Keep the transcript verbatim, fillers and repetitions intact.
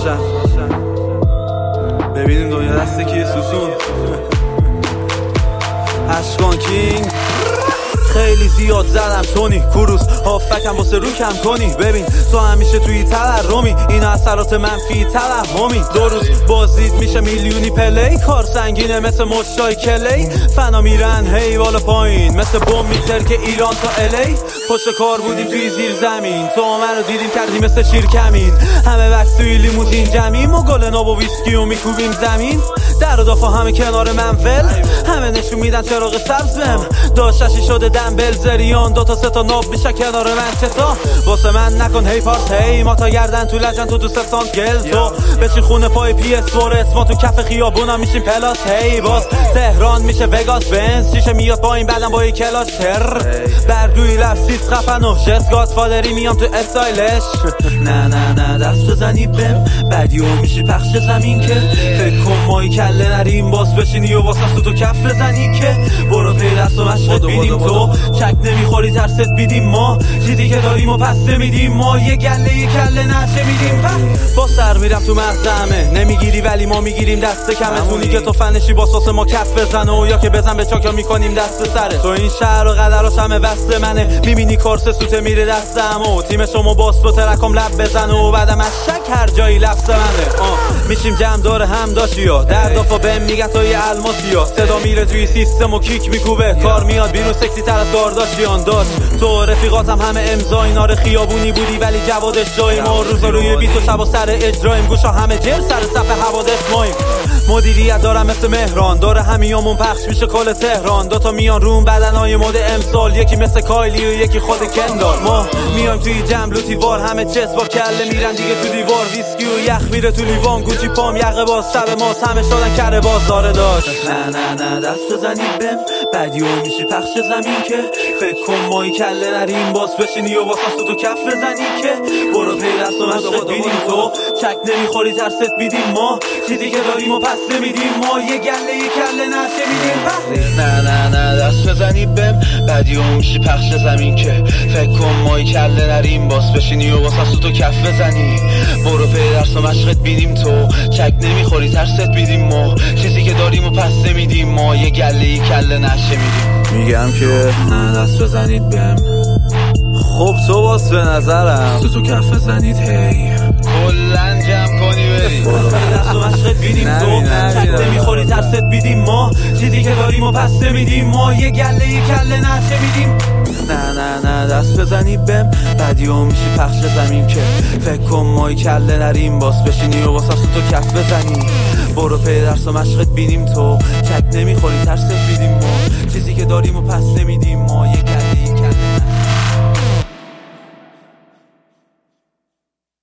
باشن. ببینیم دنیا دست کیه سوسون. اشکان کینگ خیلی زیاد زدم تونی کروس هافکم واسه رو کم کنی. ببین تو همیشه توی تورمی، این اثرات منفی توهمی. دو روز بازدید میشه میلیونی پلی، کار سنگینه مثل مشتای کلی. فنا میرن هی بالا پایین مثل بوم میتر که ایران تا الی. پشت کار بودیم توی زیر زمین، تو منو دیدیم کردیم مثل شیر کمین. همه وقت توی لیموزین جمعیم و گل ناب و ویسکی و میکوبیم زمین. در و دافا همه کنار منول، همه نشون میدن چراغ سبزم. داشتشی شده دنبل زریان، دو تا سه تا ناب میشه کنار من. چتا واسه من نکن هی پارس هی، ما تا گردن تو لجن تو دوست سانت گل. تو بشین خونه پای پی اس فورس، ما تو کف خیابونا میشیم پلاس هی. باز تهران میشه وگاس بنز، شیشه میاد پایین بعدم با یه کلاش تر. برگوی لفسیس خفن و جس گادفادری میام تو استایلش. نه نه نه دست بزنی بم بعدی و میشی پخش زمین که فکر کن مایی کله نریم. باز بشینی و واسه تو کف بزنی که برو پی دست و مشقت بیدیم. تو چک نمیخوری ترست بیدیم، ما چیزی که داریم و پس نمیدیم. ما یه گله یه کله نشه میدیم. با سر میرم تو مغزمه نمیگیری ولی ما میگیریم دست کمه. تونی که تو فنشی با ساس ما کف بزن و یا که بزن به چاک یا میکنیم دست سره. تو این شهر و قدراش همه وست منه، میبینی کارس سوته میره دستم و تیم شما باس با ترکم لب بزن و بعدم از شک هر جایی لفظ منه. آه میشیم جمع داره هم داشیا در دافا بهم میگن تو یه الماسیا. صدا میره توی سیستم و کیک میکوبه، کار میاد بیرون سکسی تر از کارداشیان. داشت تو رفیقاتم همه امضا ایناره، خیابونی بودی ولی جوادش جایی. ما روزا روی بیت و شبا سر اجرایم، گوشا همه جر سر صف حوادث مایم. مدیریت دارم مثل مهران، داره همیامون پخش میشه کل تهران. دوتا میان روم بدنهای مد امسال، یکی مثل کایلی و یکی خود کندال. ما میایم توی جمع لوتی وار، همه چس با کله میرن دیگه تو دیوار. ویسکی و یخ میره تو لیوان، گوچی پام یقه باز شب ماست، همه شدن کره باز داره داشت. نه نه نه دست بزنی بم بعدی و میشی پخش زمین که فکر کن مایی کله نریم. باز بشینی و واسه تو کف بزنی که برو پی دست و مشقت بیدیم. تو چک نمیخوری ترست بیدیم، ما چیزی که داریم و پس نمیدیم. ما یه گله یه کله نشه میدیم. نه نه نه دست بزنی بم بعدی و میشی پخش زمین که فکر کن مایی کله نریم. باز بشینی و واسه تو کف بزنی، برو پی دست و مشقت بیدیم. تو چک نمیخوری ترست بیدیم، ما چیزی که داریم و پس نمیدیم. ما یه گله یه کله نشه میدیم. میگم که نه دست بزنید بهم. خب تو باز به نظرم تو تو کف بزنید هی کلن جمع کنی بریم. برو دست و مشقت بیدیم. تو چک نمیخوری ترست بیدیم، ما چیزی که داریم و پس نمیدیم. ما یه گله یه کله نشه میدیم. نه نه نه دست بزنی بهم بعدی و میشی پخش زمین که فکر کن مایی کله نریم. باز بشینی و واسه تو کف بزنی، برو پی درس و مشقت بینیم. تو چک نمیخوری ترست بیدیم، ما چیزی که داریم و پس نمیدیم. ما یه